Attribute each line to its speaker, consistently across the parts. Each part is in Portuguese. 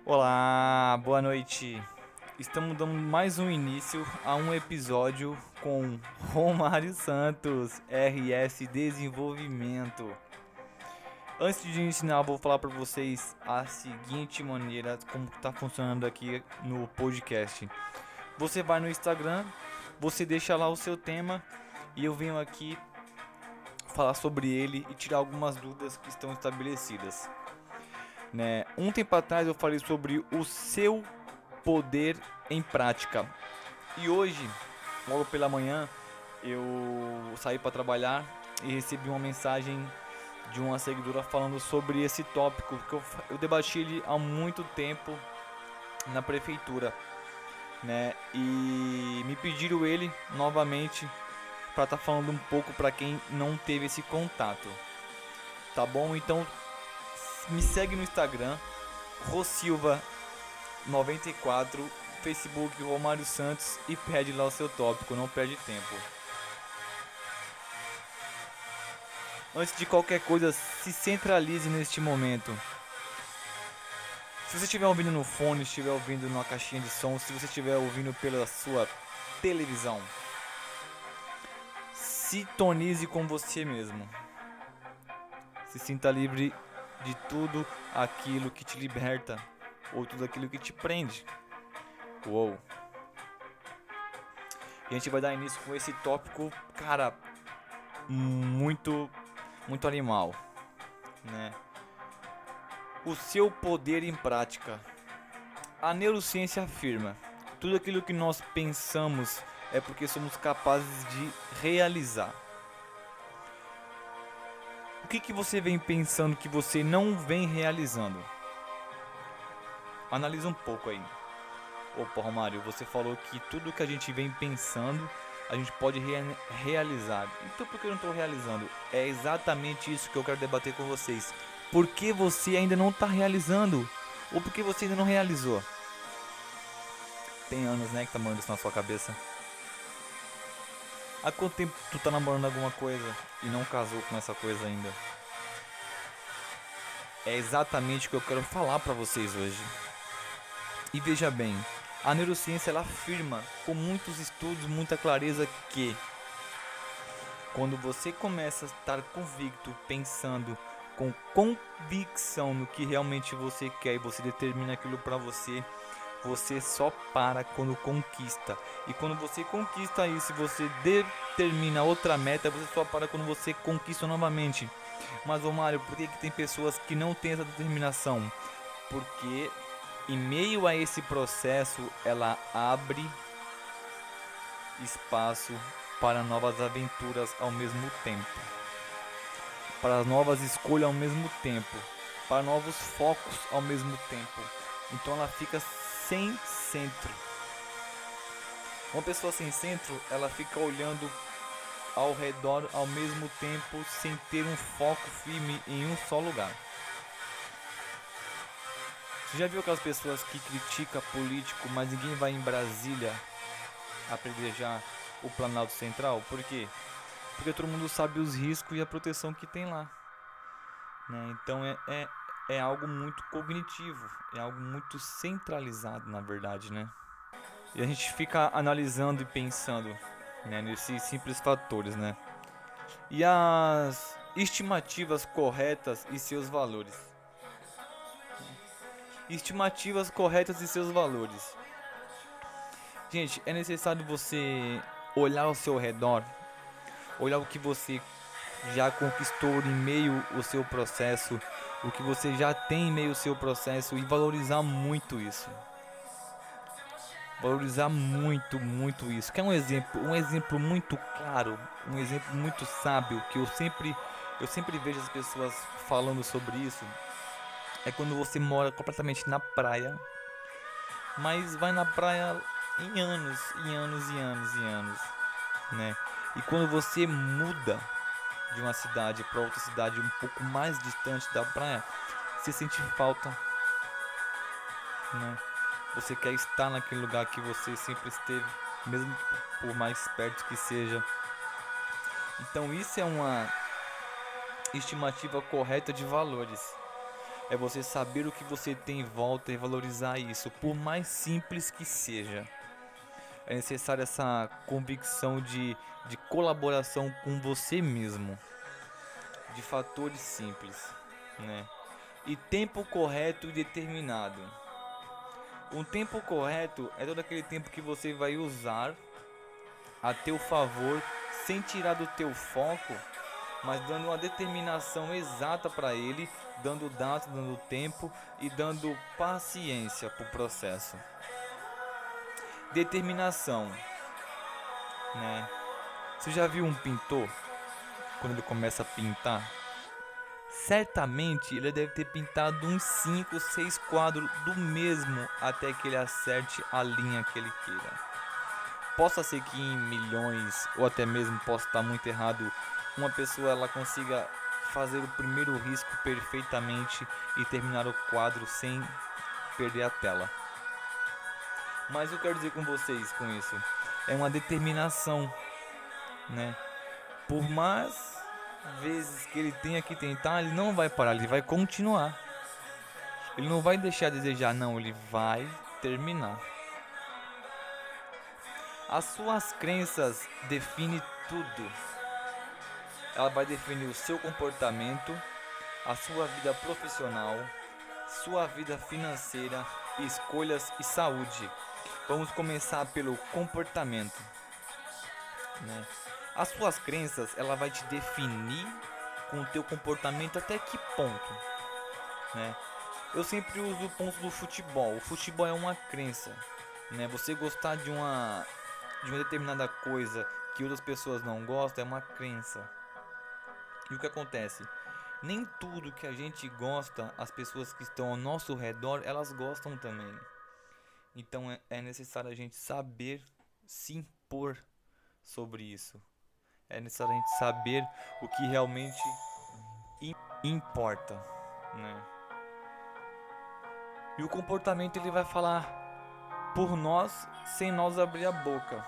Speaker 1: Olá, boa noite. Estamos dando mais um início a um episódio com Romário Santos, RS Desenvolvimento. Antes de ensinar, eu vou falar para vocês a seguinte maneira como está funcionando aqui no podcast. Você vai no Instagram, você deixa lá o seu tema e eu venho aqui falar sobre ele e tirar algumas dúvidas que estão estabelecidas. Um tempo atrás eu falei sobre o seu poder em prática. E hoje, logo pela manhã, eu saí para trabalhar e recebi uma mensagem de uma seguidora falando sobre esse tópico que eu debati ele há muito tempo na prefeitura, E me pediram ele novamente para estar falando um pouco para quem não teve esse contato. Tá bom? Então me segue no Instagram, Rosilva94, Facebook Romário Santos e pede lá o seu tópico, não perde tempo. Antes de qualquer coisa, se centralize neste momento. Se você estiver ouvindo no fone, estiver ouvindo numa caixinha de som, se você estiver ouvindo pela sua televisão, sintonize com você mesmo. Se sinta livre de tudo aquilo que te liberta ou tudo aquilo que te prende. Uou! E a gente vai dar início com esse tópico, cara, muito animal, O seu poder em prática. A neurociência afirma: tudo aquilo que nós pensamos é porque somos capazes de realizar. O que você vem pensando que você não vem realizando? Analisa um pouco aí. Opa, Romário, você falou que tudo que a gente vem pensando, a gente pode realizar. Então por que eu não estou realizando? É exatamente isso que eu quero debater com vocês. Por que você ainda não está realizando? Ou por que você ainda não realizou? Tem anos, que tá mandando isso na sua cabeça. Há quanto tempo tu tá namorando alguma coisa e não casou com essa coisa ainda? É exatamente o que eu quero falar pra vocês hoje. E veja bem, a neurociência ela afirma com muitos estudos, muita clareza que quando você começa a estar convicto, pensando com convicção no que realmente você quer e você determina aquilo pra você, você só para quando conquista. E quando você conquista isso, você determina outra meta, você só para quando você conquista novamente. Mas, Romário, por que tem pessoas que não têm essa determinação? Porque em meio a esse processo, ela abre espaço para novas aventuras ao mesmo tempo, para novas escolhas ao mesmo tempo, para novos focos ao mesmo tempo. Então ela fica sem centro. Uma pessoa sem centro, ela fica olhando ao redor ao mesmo tempo sem ter um foco firme em um só lugar. Você já viu aquelas pessoas que criticam político, mas ninguém vai em Brasília apedrejar o Planalto Central? Por quê? Porque todo mundo sabe os riscos e a proteção que tem lá. Então é algo muito cognitivo, é algo muito centralizado, na verdade, E a gente fica analisando e pensando, nesses simples fatores, E as estimativas corretas e seus valores. Estimativas corretas e seus valores. Gente, é necessário você olhar ao seu redor, olhar o que você já conquistou em meio ao seu processo, o que você já tem em meio ao seu processo e valorizar muito isso. Valorizar muito isso. Quer um exemplo muito claro, um exemplo muito sábio que eu sempre vejo as pessoas falando sobre isso. É quando você mora completamente na praia, mas vai na praia em anos, E quando você muda de uma cidade para outra cidade um pouco mais distante da praia, você sente falta, Você quer estar naquele lugar que você sempre esteve, mesmo por mais perto que seja. Então isso é uma estimativa correta de valores. É você saber o que você tem em volta e valorizar isso, por mais simples que seja. É necessário essa convicção de colaboração com você mesmo, de fatores simples, né? E tempo correto e determinado. Um tempo correto é todo aquele tempo que você vai usar a teu favor, sem tirar do teu foco, mas dando uma determinação exata para ele, dando dados, dando tempo e dando paciência para o processo. Determinação, né? Você já viu um pintor quando ele começa a pintar? Certamente ele deve ter pintado uns 5, 6 quadros do mesmo até que ele acerte a linha que ele queira. Possa ser que em milhões, ou até mesmo possa estar muito errado, uma pessoa ela consiga fazer o primeiro risco perfeitamente e terminar o quadro sem perder a tela. Mas eu quero dizer com vocês com isso, é uma determinação, né? Por mais vezes que ele tenha que tentar, ele não vai parar, ele vai continuar. Ele não vai deixar de desejar, não, ele vai terminar. As suas crenças definem tudo. Ela vai definir o seu comportamento, a sua vida profissional, sua vida financeira, escolhas e saúde. Vamos começar pelo comportamento, né? As suas crenças, ela vai te definir com o teu comportamento até que ponto, né? Eu sempre uso o ponto do futebol. O futebol é uma crença, né? Você gostar de uma determinada coisa que outras pessoas não gostam é uma crença. E o que acontece? Nem tudo que a gente gosta, as pessoas que estão ao nosso redor, elas gostam também. Então é necessário a gente saber se impor sobre isso. É necessário a gente saber o que realmente importa, né? E o comportamento ele vai falar por nós sem nós abrir a boca,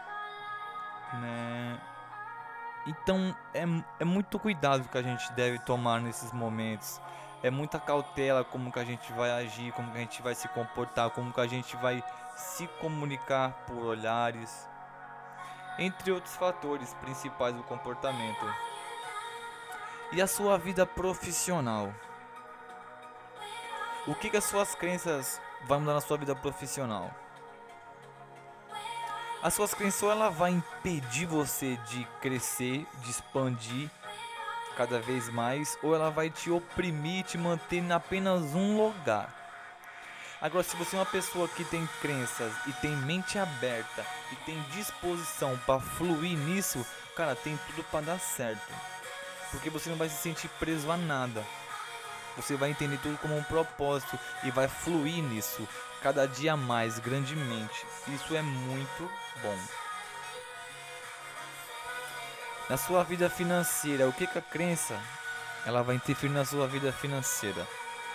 Speaker 1: né? Então é muito cuidado que a gente deve tomar nesses momentos. É muita cautela como que a gente vai agir, como que a gente vai se comportar, como que a gente vai se comunicar por olhares, entre outros fatores principais do comportamento. E a sua vida profissional? O que as suas crenças vão mudar na sua vida profissional? As suas crenças ou ela vai impedir você de crescer, de expandir cada vez mais, ou ela vai te oprimir, te manter em apenas um lugar. Agora, se você é uma pessoa que tem crenças e tem mente aberta e tem disposição para fluir nisso, cara, tem tudo para dar certo. Porque você não vai se sentir preso a nada. Você vai entender tudo como um propósito e vai fluir nisso cada dia mais grandemente. Isso é muito bom. Na sua vida financeira, o que a crença ela vai interferir na sua vida financeira?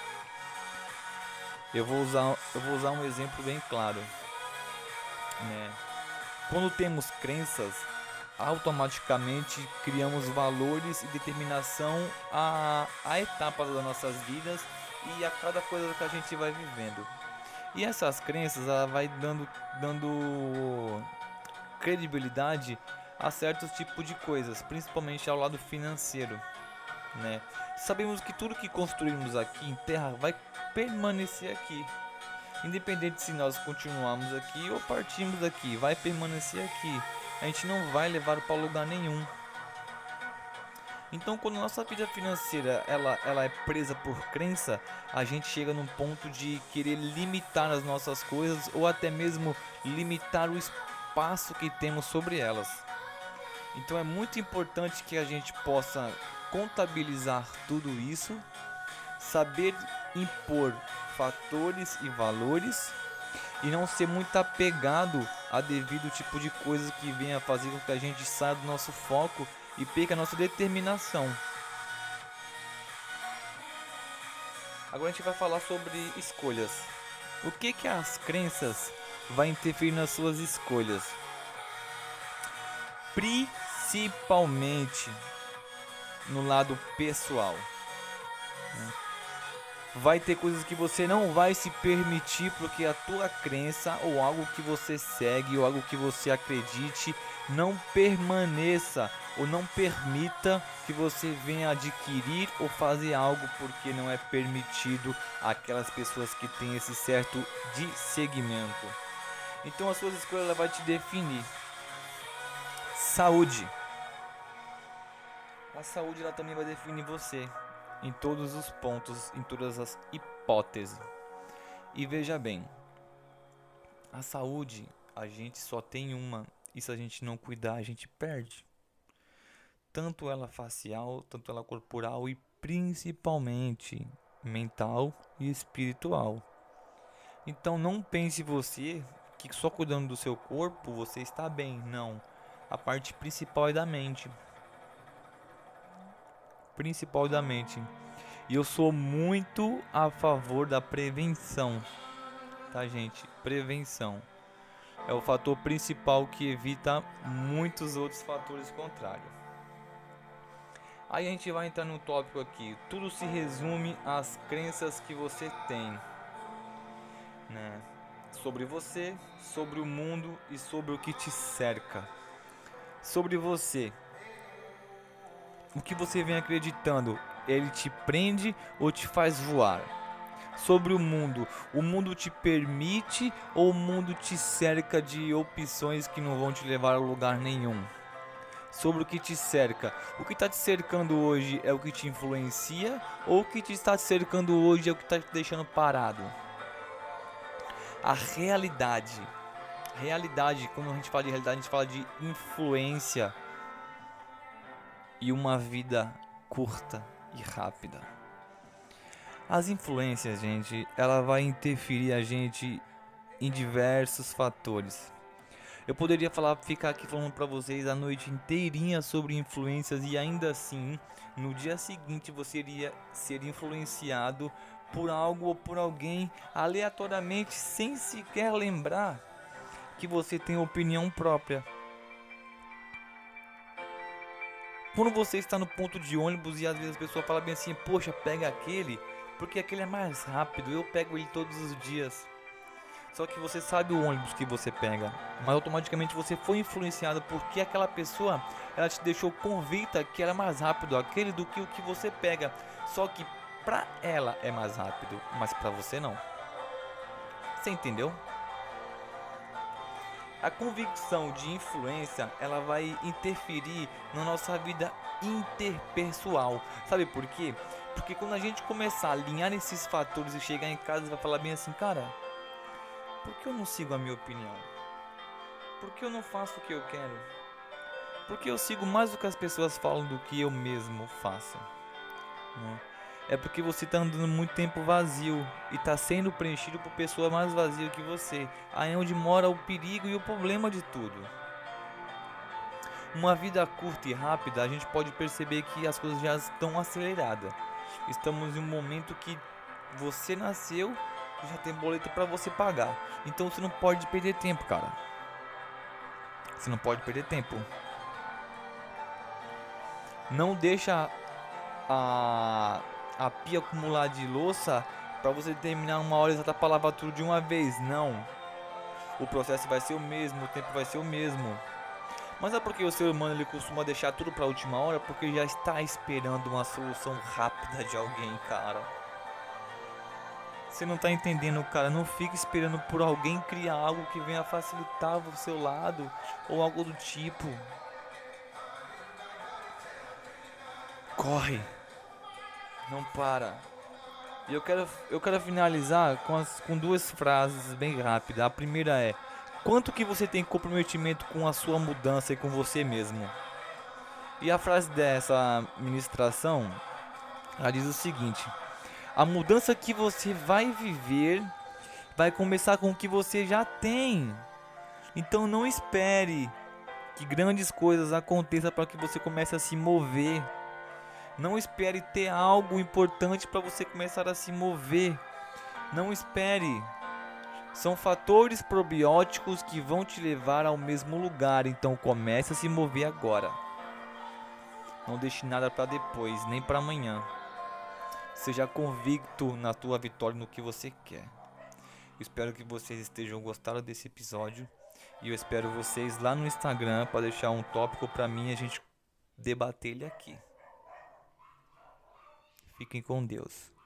Speaker 1: Eu vou usar um exemplo bem claro, né? Quando temos crenças, automaticamente criamos valores e determinação a etapas das nossas vidas e a cada coisa que a gente vai vivendo. E essas crenças ela vai dando credibilidade a certos tipos de coisas, principalmente ao lado financeiro, né? Sabemos que tudo que construímos aqui em terra vai permanecer aqui. Independente se nós continuarmos aqui ou partirmos daqui, vai permanecer aqui. A gente não vai levar para lugar nenhum. Então, quando a nossa vida financeira ela é presa por crença, a gente chega num ponto de querer limitar as nossas coisas ou até mesmo limitar o espaço que temos sobre elas. Então, é muito importante que a gente possa contabilizar tudo isso, saber impor fatores e valores e não ser muito apegado a devido tipo de coisa que venha fazer com que a gente saia do nosso foco e perca a nossa determinação. Agora a gente vai falar sobre escolhas. O que as crenças vai interferir nas suas escolhas? Principalmente no lado pessoal, né? Vai ter coisas que você não vai se permitir porque a tua crença ou algo que você segue ou algo que você acredite não permaneça ou não permita que você venha adquirir ou fazer algo porque não é permitido àquelas pessoas que têm esse certo de segmento. Então as suas escolhas ela vai te definir. Saúde. A saúde ela também vai definir você em todos os pontos, em todas as hipóteses. E veja bem, a saúde a gente só tem uma, e se a gente não cuidar a gente perde. Tanto ela facial, tanto ela corporal e principalmente mental e espiritual. Então não pense você que só cuidando do seu corpo você está bem, não. A parte principal é da mente. E eu sou muito a favor da prevenção, tá, gente? Prevenção é o fator principal que evita muitos outros fatores contrários. Aí a gente vai entrar no tópico aqui. Tudo se resume às crenças que você tem, né? Sobre você, sobre o mundo e sobre o que te cerca. Sobre você, o que você vem acreditando, ele te prende ou te faz voar? Sobre o mundo te permite ou o mundo te cerca de opções que não vão te levar a lugar nenhum? Sobre o que te cerca, o que está te cercando hoje é o que te influencia ou o que te está cercando hoje é o que está te deixando parado? A realidade, quando a gente fala de realidade, a gente fala de influência e uma vida curta e rápida. As influências, gente, ela vai interferir a gente em diversos fatores. Eu poderia ficar aqui falando para vocês a noite inteirinha sobre influências e ainda assim, no dia seguinte você iria ser influenciado por algo ou por alguém aleatoriamente sem sequer lembrar que você tem opinião própria. Quando você está no ponto de ônibus e às vezes a pessoa fala bem assim, poxa, pega aquele, porque aquele é mais rápido, eu pego ele todos os dias. Só que você sabe o ônibus que você pega, mas automaticamente você foi influenciado porque aquela pessoa, ela te deixou convicta que era mais rápido aquele do que o que você pega. Só que pra ela é mais rápido, mas pra você não. Você entendeu? A convicção de influência, ela vai interferir na nossa vida interpessoal. Sabe por quê? Porque quando a gente começar a alinhar esses fatores e chegar em casa, vai falar bem assim, cara, por que eu não sigo a minha opinião? Por que eu não faço o que eu quero? Por que eu sigo mais o que as pessoas falam do que eu mesmo faço? Né? É porque você está andando muito tempo vazio e está sendo preenchido por pessoas mais vazias que você. Aí é onde mora o perigo e o problema de tudo. Uma vida curta e rápida, a gente pode perceber que as coisas já estão aceleradas. Estamos em um momento que você nasceu e já tem boleto para você pagar. Então você não pode perder tempo, cara. Você não pode perder tempo. Não deixa a pia acumular de louça para você terminar uma hora exata para lavar tudo de uma vez. Não. O processo vai ser o mesmo, o tempo vai ser o mesmo. Mas é porque o ser humano ele costuma deixar tudo para a última hora porque já está esperando uma solução rápida de alguém, cara. Você não tá entendendo, cara. Não fique esperando por alguém criar algo que venha facilitar o seu lado ou algo do tipo. Corre. Não para. E eu quero finalizar com duas frases bem rápidas. A primeira é: quanto que você tem comprometimento com a sua mudança e com você mesmo? E a frase dessa ministração, ela diz o seguinte: a mudança que você vai viver vai começar com o que você já tem. Então não espere que grandes coisas aconteçam para que você comece a se mover. Não espere ter algo importante para você começar a se mover. Não espere. São fatores probióticos que vão te levar ao mesmo lugar. Então comece a se mover agora. Não deixe nada para depois, nem para amanhã. Seja convicto na tua vitória, no que você quer. Espero que vocês estejam gostando desse episódio. E eu espero vocês lá no Instagram para deixar um tópico para mim e a gente debater ele aqui. Fiquem com Deus.